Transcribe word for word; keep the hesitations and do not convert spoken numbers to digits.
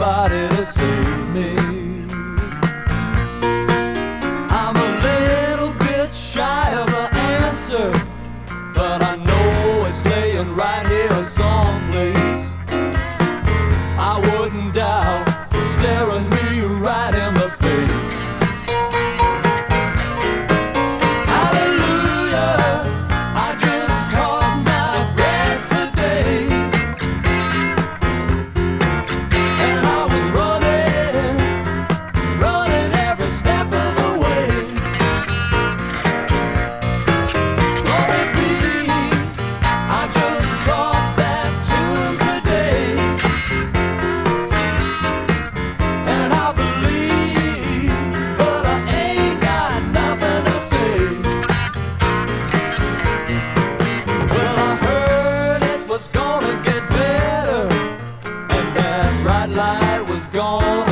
nobody to save me. I'm a little bit shy of an answer, but I know it's laying right here someplace. I wouldn't doubt staring me right in the face. Light was gone.